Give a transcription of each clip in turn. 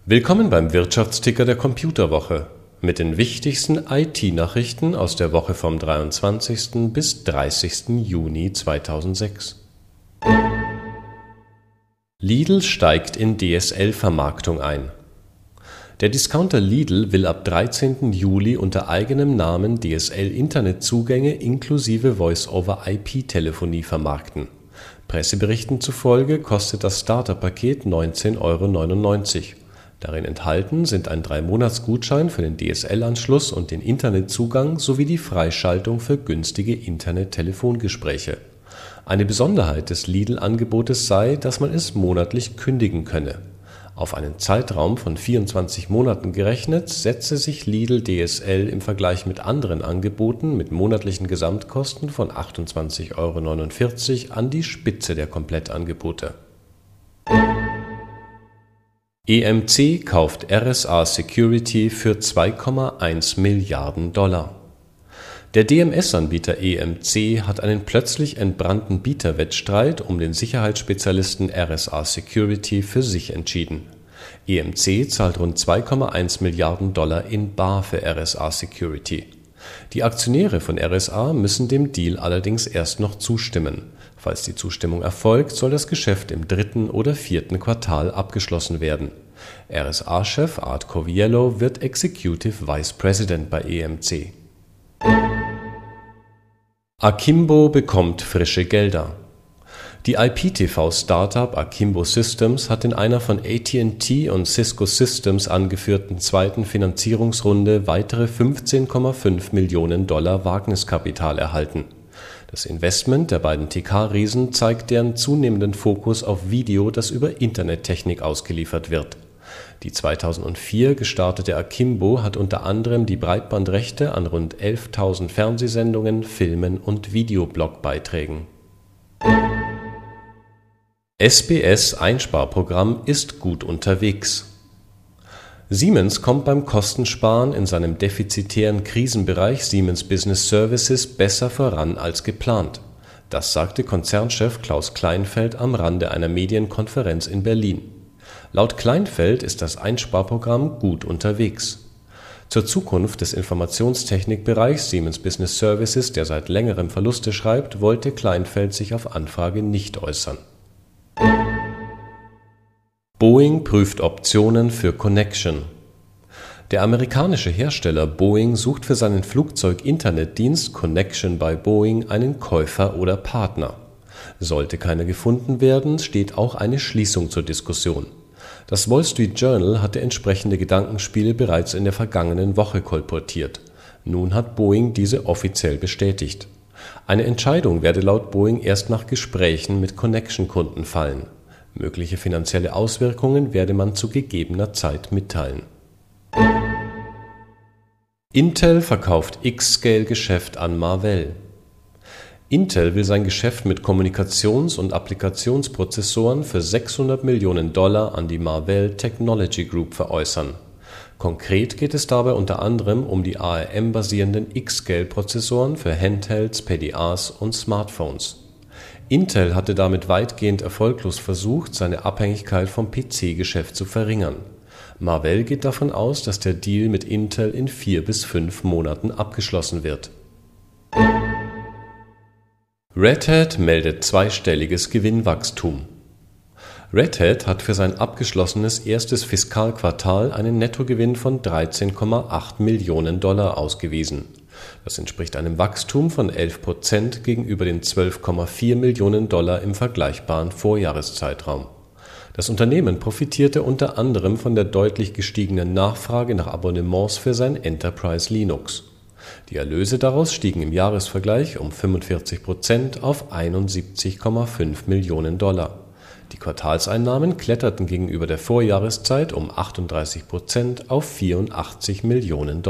Willkommen beim Wirtschaftsticker der Computerwoche mit den wichtigsten IT-Nachrichten aus der Woche vom 23. bis 30. Juni 2006. Lidl steigt in DSL-Vermarktung ein. Der Discounter Lidl will ab 13. Juli unter eigenem Namen DSL-Internetzugänge inklusive Voice-over-IP-Telefonie vermarkten. Presseberichten zufolge kostet das Starterpaket 19,99 €. Darin enthalten sind ein 3-Monats-Gutschein für den DSL-Anschluss und den Internetzugang sowie die Freischaltung für günstige Internet-Telefongespräche. Eine Besonderheit des Lidl-Angebotes sei, dass man es monatlich kündigen könne. Auf einen Zeitraum von 24 Monaten gerechnet, setze sich Lidl DSL im Vergleich mit anderen Angeboten mit monatlichen Gesamtkosten von 28,49 € an die Spitze der Komplettangebote. EMC kauft RSA Security für $2,1 Milliarden. Der DMS-Anbieter EMC hat einen plötzlich entbrannten Bieterwettstreit um den Sicherheitsspezialisten RSA Security für sich entschieden. EMC zahlt rund $2,1 Milliarden in bar für RSA Security. Die Aktionäre von RSA müssen dem Deal allerdings erst noch zustimmen. Falls die Zustimmung erfolgt, soll das Geschäft im 3. oder 4. Quartal abgeschlossen werden. RSA-Chef Art Coviello wird Executive Vice President bei EMC. Akimbo bekommt frische Gelder. Die IPTV-Startup Akimbo Systems hat in einer von AT&T und Cisco Systems angeführten zweiten Finanzierungsrunde weitere $15,5 Millionen Wagniskapital erhalten. Das Investment der beiden TK-Riesen zeigt deren zunehmenden Fokus auf Video, das über Internettechnik ausgeliefert wird. Die 2004 gestartete Akimbo hat unter anderem die Breitbandrechte an rund 11.000 Fernsehsendungen, Filmen und Videoblogbeiträgen. SBS-Einsparprogramm ist gut unterwegs. Siemens kommt beim Kostensparen in seinem defizitären Krisenbereich Siemens Business Services besser voran als geplant. Das sagte Konzernchef Klaus Kleinfeld am Rande einer Medienkonferenz in Berlin. Laut Kleinfeld ist das Einsparprogramm gut unterwegs. Zur Zukunft des Informationstechnikbereichs Siemens Business Services, der seit längerem Verluste schreibt, wollte Kleinfeld sich auf Anfrage nicht äußern. Boeing prüft Optionen für Connection. Der amerikanische Hersteller Boeing sucht für seinen Flugzeug-Internetdienst Connection by Boeing einen Käufer oder Partner. Sollte keiner gefunden werden, steht auch eine Schließung zur Diskussion. Das Wall Street Journal hatte entsprechende Gedankenspiele bereits in der vergangenen Woche kolportiert. Nun hat Boeing diese offiziell bestätigt. Eine Entscheidung werde laut Boeing erst nach Gesprächen mit Connection-Kunden fallen. Mögliche finanzielle Auswirkungen werde man zu gegebener Zeit mitteilen. Intel verkauft X-Scale-Geschäft an Marvell. Intel will sein Geschäft mit Kommunikations- und Applikationsprozessoren für $600 Millionen an die Marvell Technology Group veräußern. Konkret geht es dabei unter anderem um die ARM-basierenden X-Scale-Prozessoren für Handhelds, PDAs und Smartphones. Intel hatte damit weitgehend erfolglos versucht, seine Abhängigkeit vom PC-Geschäft zu verringern. Marvell geht davon aus, dass der Deal mit Intel in 4 bis 5 Monaten abgeschlossen wird. Red Hat meldet zweistelliges Gewinnwachstum. Red Hat hat für sein abgeschlossenes erstes Fiskalquartal einen Nettogewinn von $13,8 Millionen ausgewiesen. Das entspricht einem Wachstum von 11% gegenüber den $12,4 Millionen im vergleichbaren Vorjahreszeitraum. Das Unternehmen profitierte unter anderem von der deutlich gestiegenen Nachfrage nach Abonnements für sein Enterprise Linux. Die Erlöse daraus stiegen im Jahresvergleich um 45% auf $71,5 Millionen. Die Quartalseinnahmen kletterten gegenüber der Vorjahreszeit um 38% auf $84 Millionen.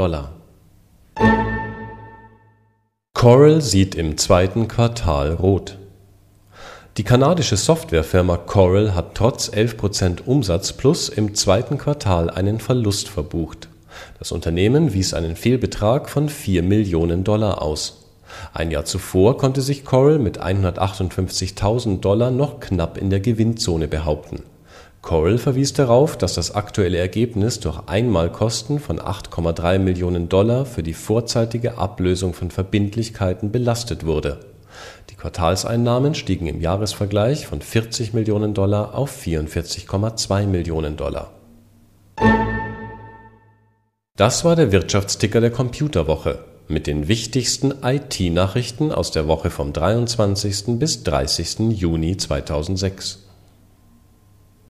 Coral sieht im 2. Quartal rot. Die kanadische Softwarefirma Coral hat trotz 11% Umsatzplus im 2. Quartal einen Verlust verbucht. Das Unternehmen wies einen Fehlbetrag von $4 Millionen aus. Ein Jahr zuvor konnte sich Coral mit $158.000 noch knapp in der Gewinnzone behaupten. Corel verwies darauf, dass das aktuelle Ergebnis durch Einmalkosten von $8,3 Millionen für die vorzeitige Ablösung von Verbindlichkeiten belastet wurde. Die Quartalseinnahmen stiegen im Jahresvergleich von $40 Millionen auf $44,2 Millionen. Das war der Wirtschaftsticker der Computerwoche mit den wichtigsten IT-Nachrichten aus der Woche vom 23. bis 30. Juni 2006.